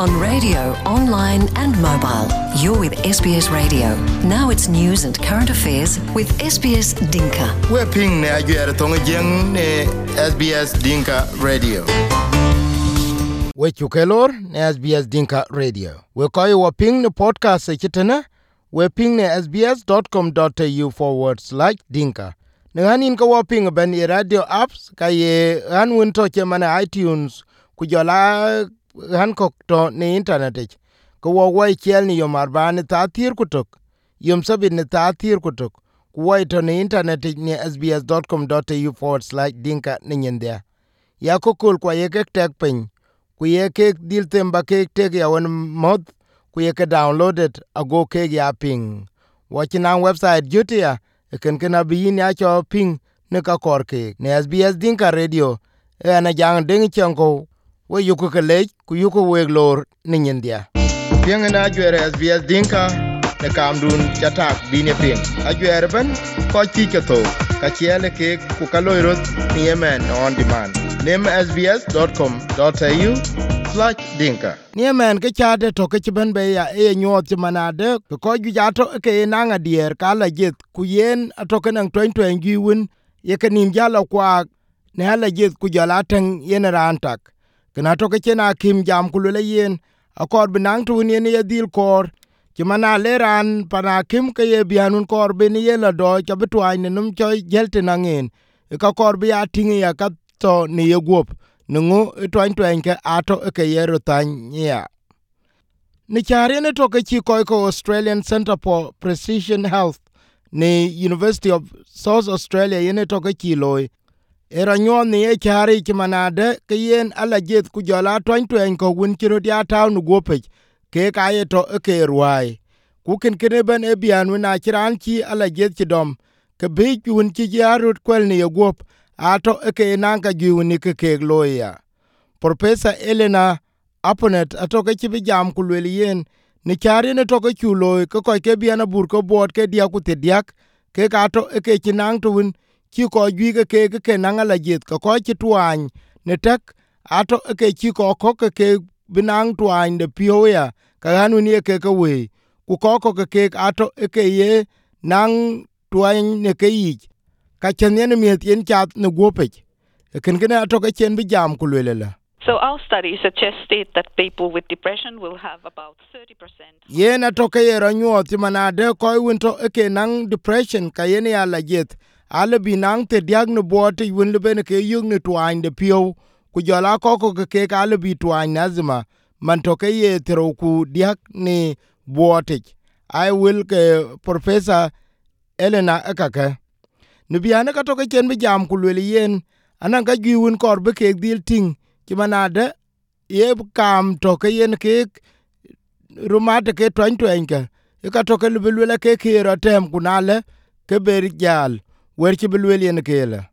on radio, online and mobile. You're with SBS Radio. Now it's news and current affairs with SBS Dinka. We're ping ne ajuere tonga jeng ne SBS Dinka Radio. We chukelor ne SBS Dinka Radio. We koi wa ping ne podcast e chitena. We ping ne sbs.com.au/dinka. Ne hanin ka wa ping ben ye radio apps ka ye han won to che mana iTunes ku jola han kok to ne internet ko wo wa chel ni yo marbane ta tir kutok yom sabit ne ta tir kutok ku wa to ne internet ne sbs.com.au/dinka ne nyende ya ko kol kwa ye kek tek pen ku ye kek dil temba kek tek ya won mod ku ye ke downloaded ago kek ya ping watching on website jutia ken bi ya cho ping ne ka kor ke ne SBS Dinka Radio ana jang ding chango we yuko kele ku yuko we glor ni nyendia pieng na jere SBS Dinka ne kamdun chatak bine ping ajere ban ko ti keto ka chele ke ku kaloirot ni yemen on demand nem sbs.com.au/dinka ni yemen ke chade to ke ben be ya e nyot manade ko ju jato ke nanga dier kala jet ku yen atoke nang 2020 win ye kenim jala kwa ne hala jet ku jala tang yen rantak kana to ke chena kim jam kulule yen akor binang tu ni ye dil kor kimana leran pana kim ke ye bianun kor ben ye la do ka betwa ne num choy jelte nangen ka kor bi atingi ya ka to ni ye gop nungu 2020 ke ato ke ye rotan ya ni chare ne to ke chi ko Australian Centre for Precision Health ni University of South Australia yene to ke chi loy era nyon ni e chari chimanade ke yen ala jet ku jola 2020 ko win chiro dia town gope ke ka ye to ke ruai ku ken ben e bian wina chiran chi ala jet chidom ke be win chi jarut kwel ni gop ato ke nanka gi wini ke loya Professor Elena Aponet ato ke chi jam ku le yen ni chari ne to ke chulo ko ke biana bur ko bot ke dia ku te diak ke ka to ke chinang to win chi ko gwi ke nanga la jet ko chi tuan ne tek ato ke chi ko ke binang tuan de pioya ka hanu ni ke we ku ke ato ke ye nang tuan ne ke yi ka chen ne mi yen chat ne gope ken ato ke chen bi jam ku le. So our study suggested that people with depression will have about 30%. Yen ato ke ye ranyo ti manade ko winto ke nang depression ka yen ya la jet ale binang te diagne bote win le ben ke yung ne twine de pio ku jola ko ke ale bi twine nazima man to ke ye tro ku diak ne bote I will ke Professor Elena Akaka ne biane ka to ke chen bi jam ku le yen anan ka gi win kor be ke dil ting ki manade ye kam to ke yen ke rumate ke 2020 ke ka to ke le ke rotem kunale ke ber jal werki belweli kela.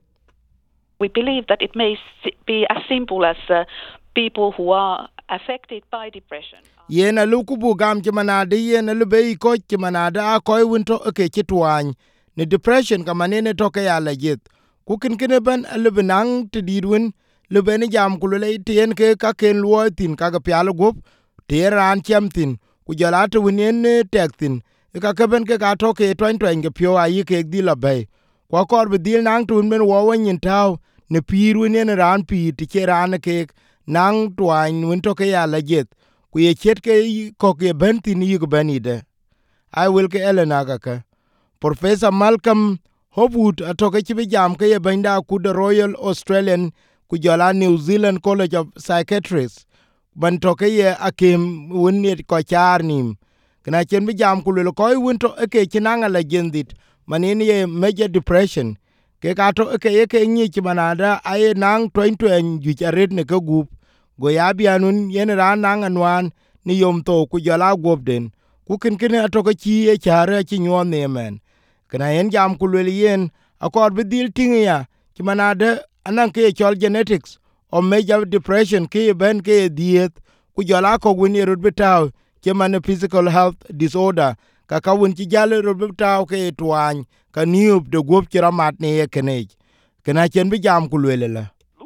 We believe that it may be as simple as people who are affected by depression. Yena lukubu gam chimanade yena lube ko chimanade a koy winto ke chitwan ne depression kamanene toke ya legit kukin ben lubnang tidwin lubeni jam kulule tien ke ka ken luotin ka pialo gop teran chamtin ku jalata winen tektin ka keben ke ka toke 2020 pio ayi ke dilabe kwa kor bi dil nang tun men wo wen taw ne piru ne ran pi ti ke ran ke nang twan win to ke ya la jet ku ye chet ke ko ke benti ni go benide I will ke Elena ka Professor Malcolm Hopwood atoke chi jam ke ye benda ku the Royal Australian ku jola New Zealand College of Psychiatrists ban to ke ye akim win ne ko charnim kana chen bi jam ku le ko win to ke chinanga la jendit manini ye major depression ke kato ke nyi chimanada ay nang 2020 ju charet ne ko gup go ya bianun yen ran nang anwan ni yom to ku jala gobden ku ken ato ke chi e chare chi nyon ne men kana yen jam ku le yen akor bi dil tingia chimanada anan ke chol genetics o major depression ke ben ke diet ku jala ko wini rut bitaw ke man physical health disorder ka won ci jale ro bitaw ke twan ka niub de gop ci ramat ne kenej kana chen bi jam ku lele la looking at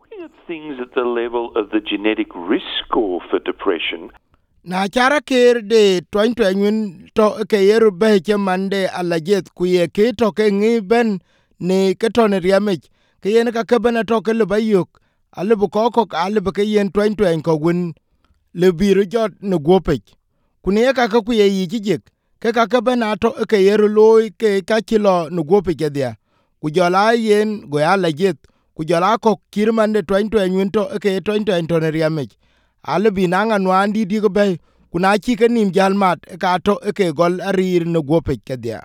things at the level of the genetic risk score for depression. Na chara ker de twain to ke yeru be che mande alajet ku ye ke to ke ngi ben ne ke to ne riamech ke yen ka ke ben to ke le bayuk ale bu ko ale bu ke yen twain ko gun le biru jot ne gopech ku ne ka ku ye yi jik ke ka ke ben to ke yeru loy ke ka kilo ne gopech dia ku jola yen go alajet ku jola ko kirmande twain to ke twain to ne riamech ale binanga nwandi digo bay kuna chi ke nim jalmat ka to ke gol arir no gope kedia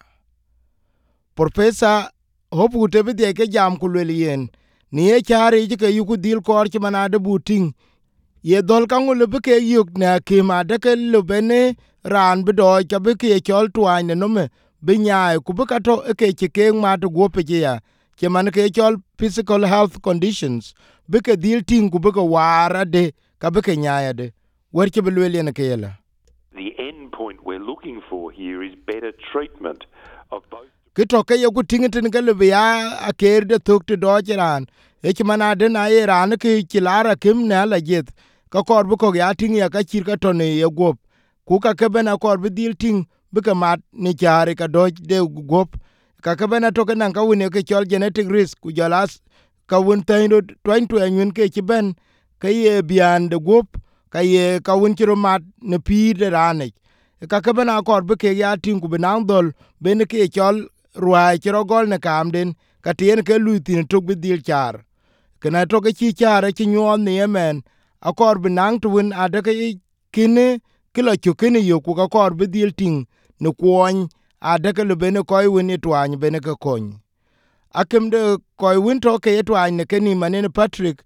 professor hopu te be ke jam kulelien ni e chari ke yuku dil kor chi manade buting ye dol kangul be ke yuk na ke ma de ke lubene ran be do ke be ke chol twan no me be nya ku be ka to ke chi ke ma to gope ya ke man ke chol physical health conditions be ke dil ting ku be ke wara de ka be ke nya de wer ke be lelien ke yela. The end point we're looking for here is better treatment of both. Kitoke yoku tingitin galbe ya aker de tok to dojiran e chmana de na iran ke chilara kim na lajet ka korbu ko ya ting ya ka chirka to ne yegop ku ka ke bena korbu dil ting be ka mat ni chare ka doj de gop ka ke bena to kan ka woni ke chol genetic risk ku jalas ka won tayno 20 anyun ke chiben ka ye bian de gop ka ye ka won chiro mat ne pi de rane ka ke bena korbu ke ya ting ku benang dol ben ke chol ruai chiro gol ne kamden ka tien ke lutin to bidil char kana to ke chi char chi nyon ne yemen akor binang tuun ade ke kine kilo chukene yo ku ka kor bidil ting ne kwon ade ke lebene koy woni twany bene ke kon akem de koy win to ke twany ne keni manene Patrick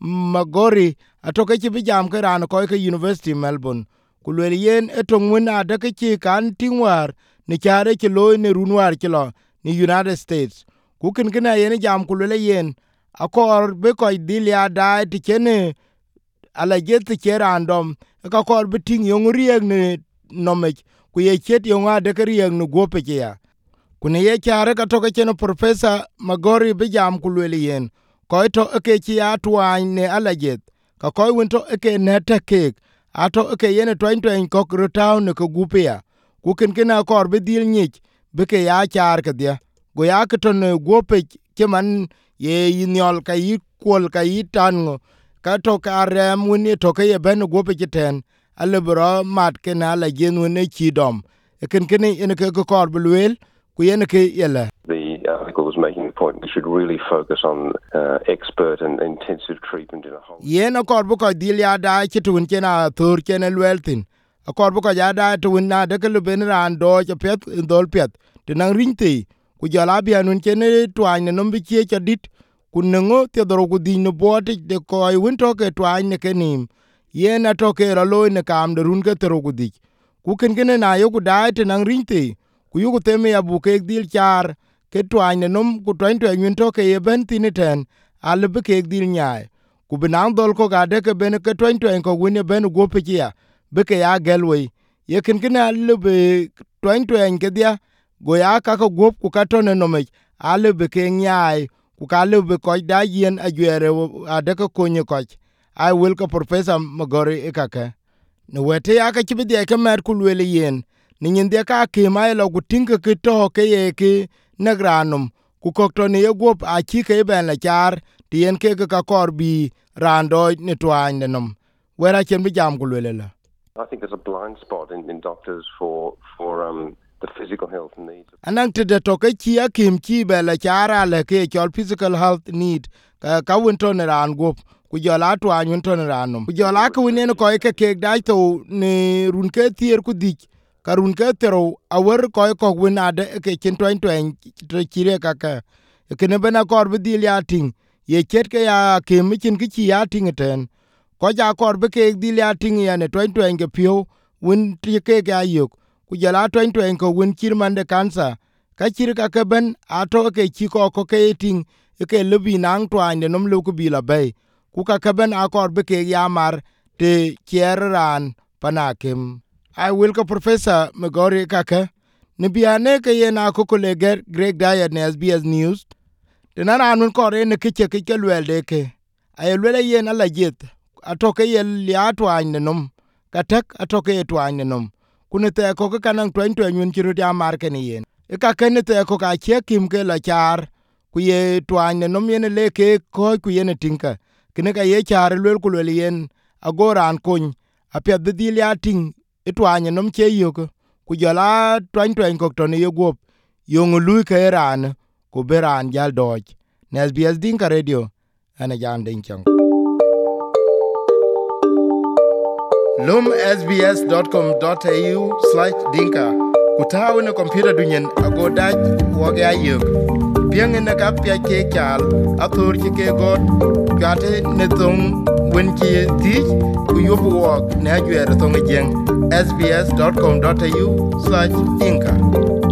Magori atoke chi bijam ke ran koy ke University Melbourne ku le yen etong win ade ke chi kan tingwar ni chare chi loy ne runwar chi lo ni United States ku kin kina yen jam ku le yen akor be koy dilia da ti chene ala jet ti random ka kor biting yong rieg ne nomech ku ye chet yong ade ke rieg no gope ya ku ne ye chare ka to ke chene Professor Magori be jam ku le yen koy to ke chi atwan ne ala jet ka koy win to ke ne te ke ato ke yen 20 ko rotown ne ko gupe ya ku kin kina kor be dil nyich be ke ya char ke dia go ya ke to ne gope ke man ye yinyol ka yi kwol ka yi tango ka to ka rem woni to ke ye ben gope jiten ale bro mat ke na la gen woni chi dom ken ken en ke ko kor bulwel ku yen ke yela. The article was making the point we should really focus on expert and intensive treatment in a whole. Yen a kor bu ko dil ya da chi tun ken a thur ken weltin a kor bu ko ya da tun na de ke lu ben ran do che pet dol pet tinang rinti ku jala bi anun ken twan ne nombi che dit kunengo te doro ku di no bote de ko ai win to ke twan ne kenim yen a to ke ro ne kam de run ke tero ku di ku ken ken na yo ku da te nang rinti ku yu ku teme ya bu ke dil char ke twan ne nom ku twan to win to ke ye ben tiniten al be ke dil nyaai ku benang dol ko ga de ke ben ke twan to ko win ben go pe ya be ke ya gelwe ye ken ken al be twan to ke dia go ya ka ko gop ku ka to ne no me al be ke nyaai ku ka le be ko da yen ajere ade ko konye ko ai wil ko Professor Magori ekaka ne wete ya ka chibi de ke mer ku le yen ni nyinde ka ke mai lo ku tinga ke to ke ye ke nagranum ku ko to ne yegop a chi ke ben la char ti yen ke ka kor bi rando ne twan ne nom wera chen bi jam ku le la. I think there's a blind spot in doctors for the physical health needs. Anang te de to ke chi akim chi be la chara le ke chol physical health need ka won to ne ran gop ku jola to anyun to ne ranum ku jola ku ne ko ke dai to ne run ke tier ku dik ka run ke tero awer ko win ade ke chen 20 to chire ka ke ne bena kor bi dil ya ting ye chet ke ya ke mi chin ki chi ya ting ten ko ja kor bi ke dil ya ting ya ne 20 ke pio win ti ke ga yok ku jala 20 ko win kirmande kansa ka chir ka ke ben ato ke chi ko ke ting ke lubi nang twan de nom lu ku bi la bay ku ka ke ben akor be ke ya mar te kieran panakim I will ko Professor Magori kaka ne biane ke ye na ko Greg Dyer ne SBS News te na anun ko re ne ke che ke lwel de ke ay lele yen ala jet atoke yel liatwa nenom katak atoke etwa nenom kunete ko kanang 20 chiru ya marken yen e ka kenete ko ka chekim ke la char ku ye twa nenom yen leke ko ku yen tinka kine ka ye char lel ku lel yen agoran kun apia bidil ya ting etwa nenom che yoko ku jala 20 ko to ne yegop yong lui ke ran ku beran jal doj SBS Dinka Radio ana jan den chang lum sbs.com.au/dinka kutawu ne computer dunyen ago daj woge ayuk piang ne ka pya ke kal atur ke god gate ne tong wen ki ti ku yobu wok ne ajwer tong jeng sbs.com.au/dinka